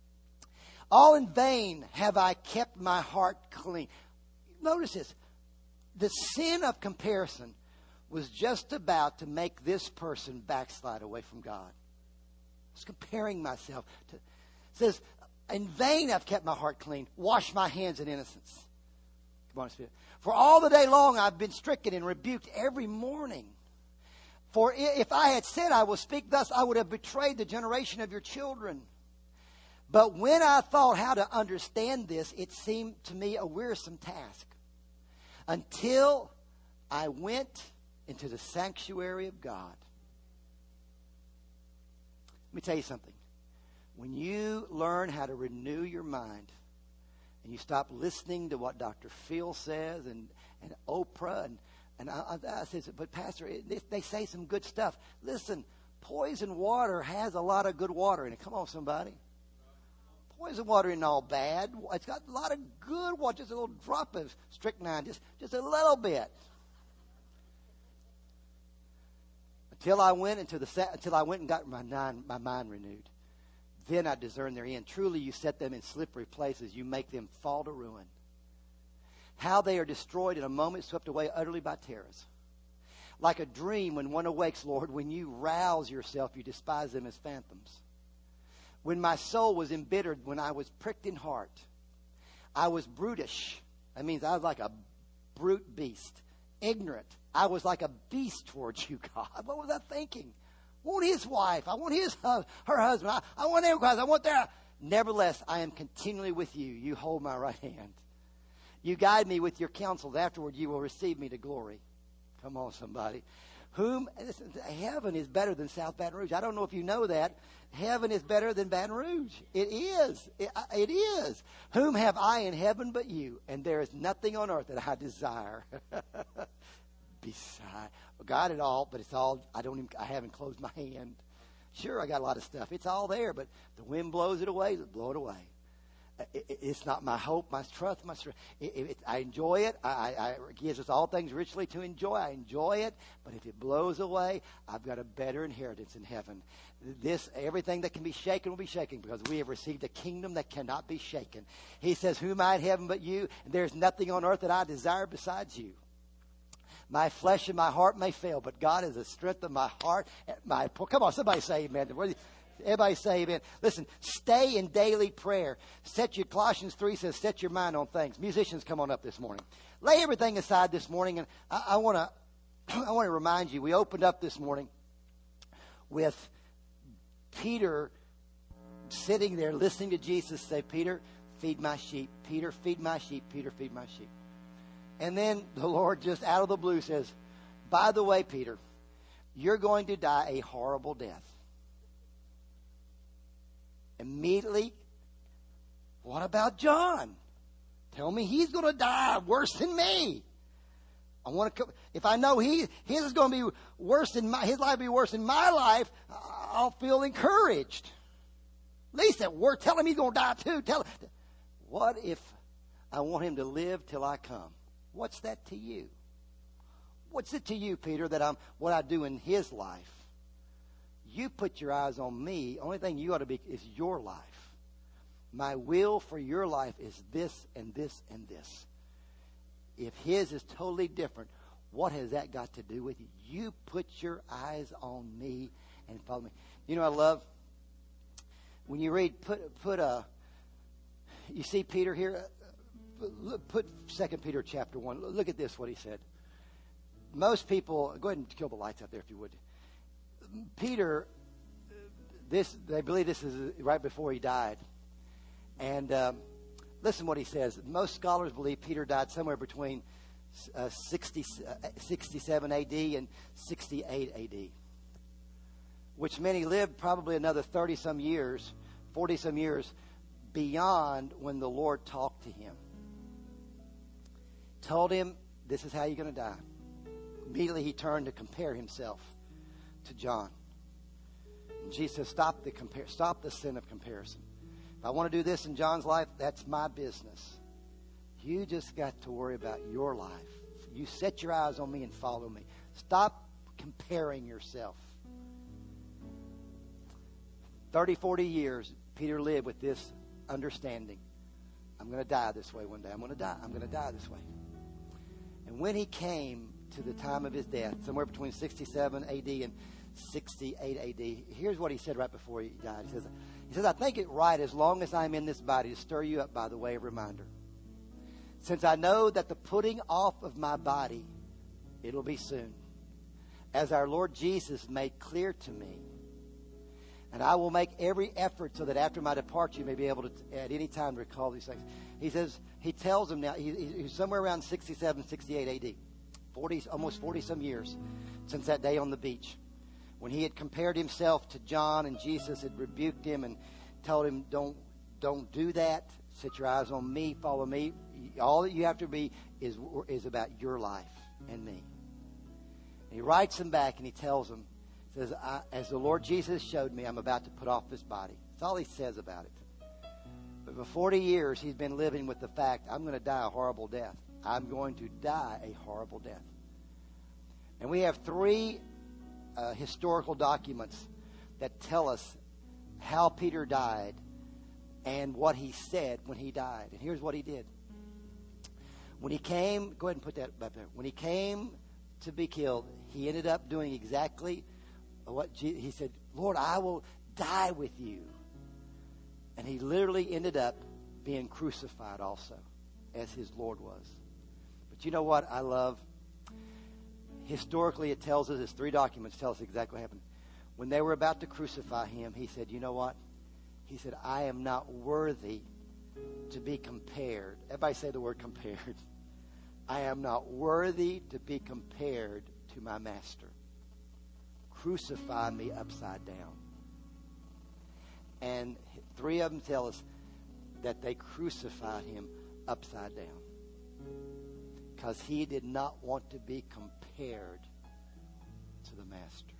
All in vain have I kept my heart clean. Notice this. The sin of comparison was just about to make this person backslide away from God. I was comparing myself to. It says, in vain I've kept my heart clean. Wash my hands in innocence. Come on, Spirit. For all the day long I've been stricken and rebuked every morning. For if I had said I will speak thus, I would have betrayed the generation of your children. But when I thought how to understand this, it seemed to me a wearisome task. Until I went into the sanctuary of God. Let me tell you something. When you learn how to renew your mind, and you stop listening to what Dr. Phil says and Oprah, and I said, but Pastor, they say some good stuff. Listen, poison water has a lot of good water in it. Come on, somebody. Poison water isn't all bad. It's got a lot of good water. Just a little drop of strychnine, just a little bit. Until I went and got my mind renewed. Then I discern their end. Truly you set them in slippery places. You make them fall to ruin. How they are destroyed in a moment, swept away utterly by terrors. Like a dream when one awakes, Lord, when you rouse yourself, you despise them as phantoms. When my soul was embittered, when I was pricked in heart, I was brutish. That means I was like a brute beast. Ignorant. I was like a beast towards you, God. What was I thinking? I want his wife. I want her husband. I want their wives. I want their... Nevertheless, I am continually with you. You hold my right hand. You guide me with your counsels. Afterward, you will receive me to glory. Come on, somebody. Heaven is better than South Baton Rouge. I don't know if you know that. Heaven is better than Baton Rouge. It is. It is. Whom have I in heaven but you? And there is nothing on earth that I desire. Beside got it all, but it's all. I haven't closed my hand. Sure, I got a lot of stuff. It's all there, but the wind blows it away. Blow it away. It's not my hope, my trust, my strength. I enjoy it. It gives us all things richly to enjoy. I enjoy it, but if it blows away, I've got a better inheritance in heaven. Everything that can be shaken will be shaken, because we have received a kingdom that cannot be shaken. He says, "Whom I in heaven but you? And there's nothing on earth that I desire besides you." My flesh and my heart may fail, but God is the strength of my heart. Come on, somebody say amen. Everybody say amen. Listen, stay in daily prayer. Colossians 3 says, set your mind on things. Musicians, come on up this morning. Lay everything aside this morning, and I want to remind you, we opened up this morning with Peter sitting there listening to Jesus say, Peter, feed my sheep. Peter, feed my sheep. Peter, feed my sheep. And then the Lord just out of the blue says, by the way, Peter, you're going to die a horrible death. Immediately, what about John? Tell me he's going to die worse than me. If I know his is going to be worse than his life will be worse than my life, I'll feel encouraged. At least at work, tell him he's going to die too. What if I want him to live till I come? What's that to you? What's it to you, Peter, that what I do in his life? You put your eyes on me. Only thing you ought to be is your life. My will for your life is this and this and this. If his is totally different, what has that got to do with you? You put your eyes on me and follow me. You know, I love when you read, you see Peter here. Put 2 Peter chapter 1. Look at this, what he said. Most people, go ahead and kill the lights out there if you would. Peter, they believe this is right before he died. And listen what he says. Most scholars believe Peter died somewhere between 67 AD and 68 AD. Which meant he lived probably another 30-some years, 40-some years beyond when the Lord talked to him. Told him, this is how you're going to die. Immediately he turned to compare himself to John. And Jesus said, stop the sin of comparison. If I want to do this in John's life, that's my business. You just got to worry about your life. You set your eyes on me and follow me. Stop comparing yourself. 30, 40 years, Peter lived with this understanding. I'm going to die this way one day. I'm going to die this way. And when he came to the time of his death, somewhere between 67 AD and 68 AD, here's what he said right before he died. He says, I think it right as long as I'm in this body to stir you up by the way of reminder. Since I know that the putting off of my body, it'll be soon. As our Lord Jesus made clear to me. And I will make every effort so that after my departure you may be able to at any time recall these things. He says, he tells him now, he's somewhere around 67, 68 AD. Almost 40 some years since that day on the beach. When he had compared himself to John and Jesus had rebuked him and told him, don't do that. Set your eyes on me, follow me. All that you have to be is about your life and me. And he writes him back and he tells him, says, as the Lord Jesus showed me, I'm about to put off this body. That's all he says about it. But for 40 years, he's been living with the fact, I'm going to die a horrible death. I'm going to die a horrible death. And we have 3 historical documents that tell us how Peter died and what he said when he died. And here's what he did. When he came, go ahead and put that up there. When he came to be killed, he ended up doing exactly what he said, Lord, I will die with you. And he literally ended up being crucified also, as his Lord was. But you know what I love? Historically, it tells us, it's 3 documents tell us exactly what happened. When they were about to crucify him, he said, you know what? He said, I am not worthy to be compared. Everybody say the word compared. I am not worthy to be compared to my master. Crucify me upside down. And 3 of them tell us that they crucified him upside down. Because he did not want to be compared to the master.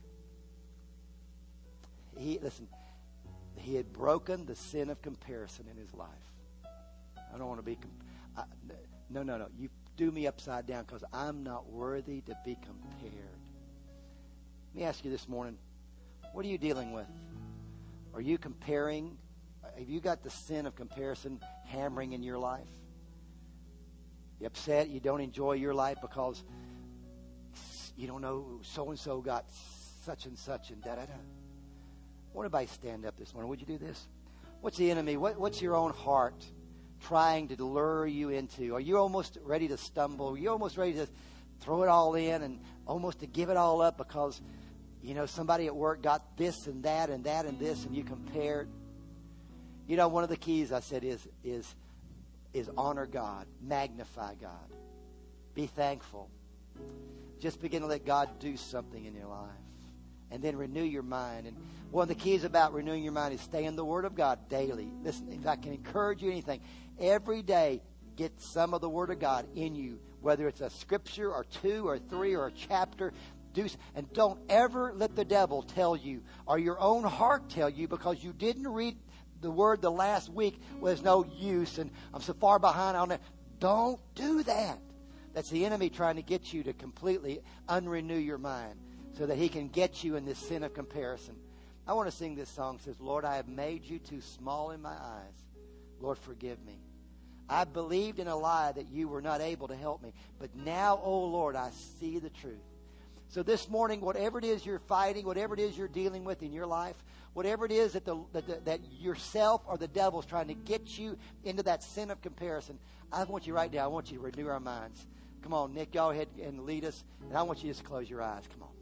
He had broken the sin of comparison in his life. I don't want to be... No. You do me upside down because I'm not worthy to be compared. Let me ask you this morning, what are you dealing with? Are you comparing? Have you got the sin of comparison hammering in your life? You upset? You don't enjoy your life because you don't know, so-and-so got such and such and da-da-da. Won't everybody stand up this morning? Would you do this? What's the enemy? What's your own heart trying to lure you into? Are you almost ready to stumble? Are you almost ready to throw it all in and almost to give it all up because, you know, somebody at work got this and that and that and this, and you compared? You know, one of the keys I said is honor God, magnify God, be thankful. Just begin to let God do something in your life. And then renew your mind. And one of the keys about renewing your mind is stay in the Word of God daily. Listen, if I can encourage you anything, every day get some of the Word of God in you, whether it's a scripture or 2 or 3 or a chapter. And don't ever let the devil tell you or your own heart tell you because you didn't read the Word the last week, well, there's no use and I'm so far behind on that. Don't do that. That's the enemy trying to get you to completely unrenew your mind so that he can get you in this sin of comparison. I want to sing this song. It says, Lord, I have made you too small in my eyes. Lord, forgive me. I believed in a lie that you were not able to help me. But now, oh Lord, I see the truth. So this morning, whatever it is you're fighting, whatever it is you're dealing with in your life, whatever it is that yourself or the devil's trying to get you into that sin of comparison, I want you right now, I want you to renew our minds. Come on, Nick, go ahead and lead us. And I want you to just close your eyes. Come on.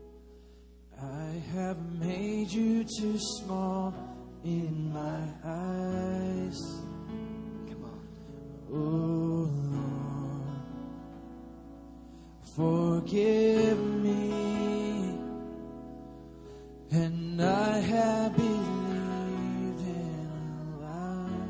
I have made you too small in my eyes. Come on. Oh, Lord, forgive me. And I have believed in a lie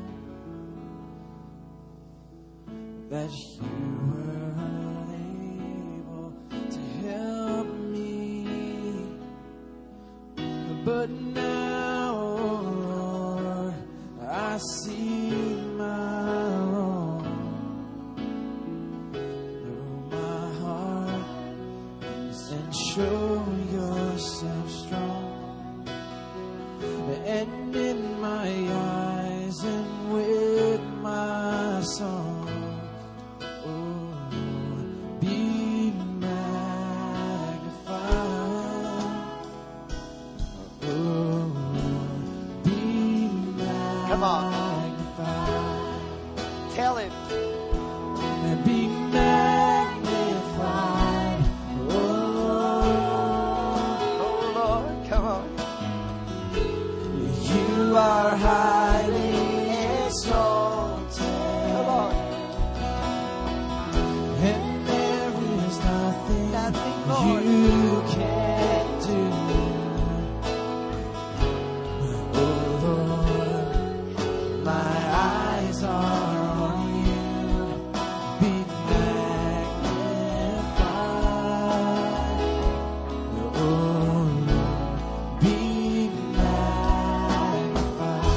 that you were unable to help me. But now, oh Lord, I see my wrong. Know my heart and show yourself strong. And in my eyes and with my song, oh Lord, be magnified. Oh Lord, be magnified. Come on. Tell him. And be magnified. Oh Lord, come on. You are highly exalted. Come on. And there is Nothing, Lord. you can't do. Oh Lord, my eyes are on you. Be magnified. Oh Lord, be magnified.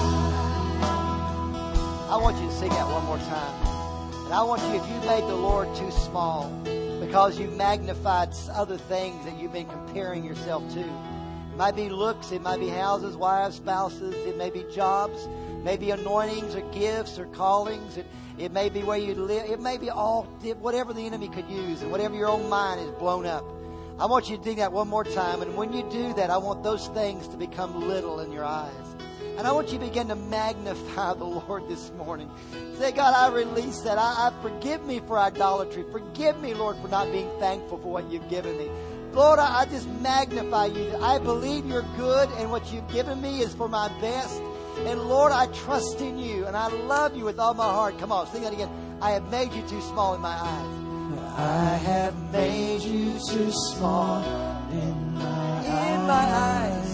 I want you to sing that one more time. And I want you, if you made the Lord too small because you magnified other things that you've been comparing yourself to. It might be looks, it might be houses, wives, spouses, it may be jobs, maybe anointings or gifts or callings. It may be where you live. It may be all, whatever the enemy could use and whatever your own mind is blown up. I want you to do that one more time. And when you do that, I want those things to become little in your eyes. And I want you to begin to magnify the Lord this morning. Say, God, I release that. I forgive me for idolatry. Forgive me, Lord, for not being thankful for what you've given me. Lord, I just magnify you. I believe you're good and what you've given me is for my best. And Lord, I trust in you and I love you with all my heart. Come on, sing that again. I have made you too small in my eyes. I have made you too small in my eyes.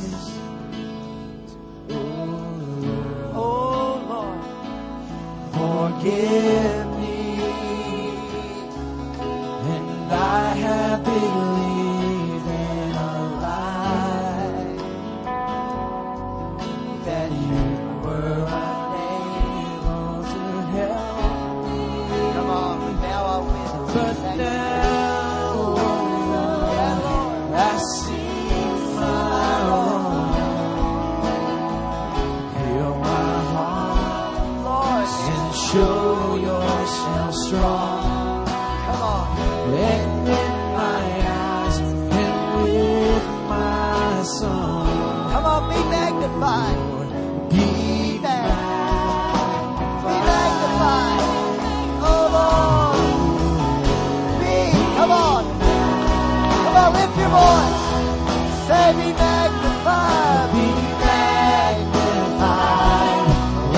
Oh, Lord. Forgive me, and I have believed in a lie that you were unable to help me. Come on, but now I win. But now, oh Lord, I see my on. Come on, be magnified. Be Magnified. Oh Lord. Come on. Come on, lift your voice. Say be magnified. Be magnified, oh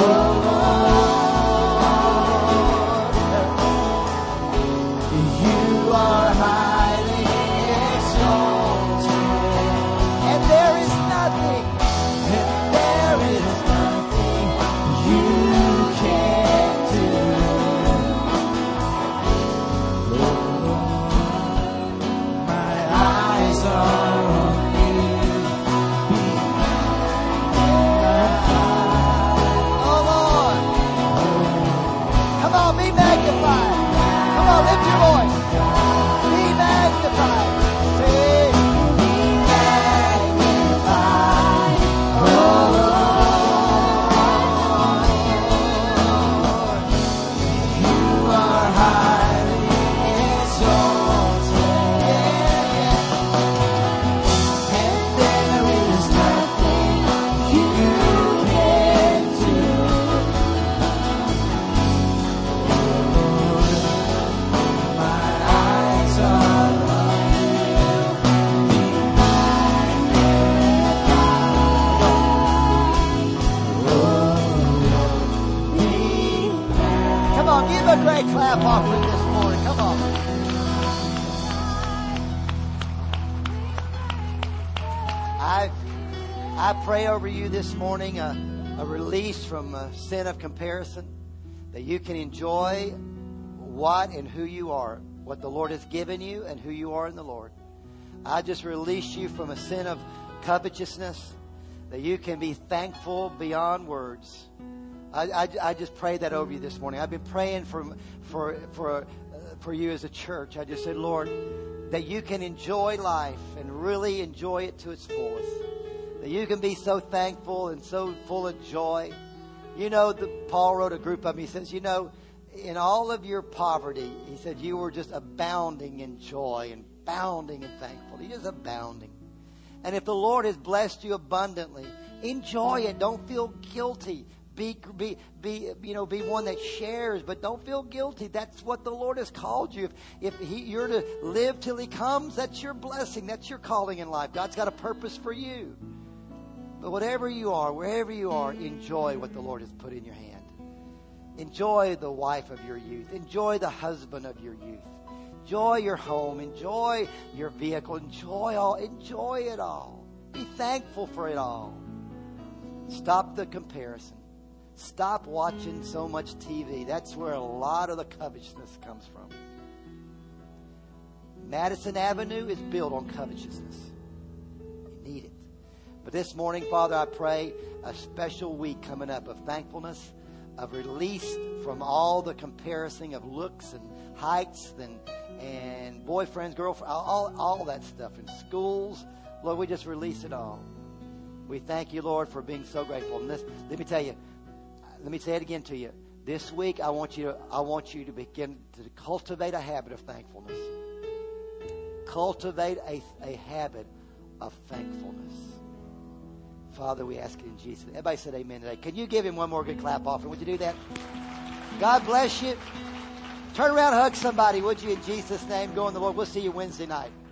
Lord. You are highly exalted. And there is nothing. You can't do. My eyes are on you. Be magnified. Oh Lord. Come on, be magnified. Come on, lift your voice. Be magnified. Say, Be magnified, oh Lord. You are highly exalted. And there is nothing you can't do. My eyes are on you. Be magnified. come on, give a great clap offering this morning. Come on. I pray over you this morning a release from a sin of comparison, that you can enjoy what and who you are, what the Lord has given you and who you are in the Lord. I just release you from a sin of covetousness, that you can be thankful beyond words. I just pray that over you this morning. I've been praying for you as a church. I just said, Lord, that you can enjoy life and really enjoy it to its fullest. That you can be so thankful and so full of joy. You know, Paul wrote a group of them. He says, you know, in all of your poverty, he said, you were just abounding in joy and abounding in thankfulness. You're just abounding. And if the Lord has blessed you abundantly, enjoy it. Don't feel guilty. Be one that shares, but don't feel guilty. That's what the Lord has called you. If you're to live till He comes, that's your blessing. That's your calling in life. God's got a purpose for you. But whatever you are, wherever you are, enjoy what the Lord has put in your hand. Enjoy the wife of your youth. Enjoy the husband of your youth. Enjoy your home. Enjoy your vehicle. Enjoy it all. Be thankful for it all. Stop the comparison. Stop watching so much TV. That's where a lot of the covetousness comes from. Madison Avenue is built on covetousness. You need it. But this morning, Father, I pray a special week coming up of thankfulness, of release from all the comparison of looks and heights and boyfriends, girlfriends, all that stuff in schools. Lord, we just release it all. We thank you, Lord, for being so grateful. And let me say it again to you. This week, I want you to begin to cultivate a habit of thankfulness. Cultivate a habit of thankfulness. Father, we ask it in Jesus' name. Everybody said amen today. Can you give Him one more good clap offering? Would you do that? God bless you. Turn around and hug somebody, would you, in Jesus' name? Go in the Lord. We'll see you Wednesday night.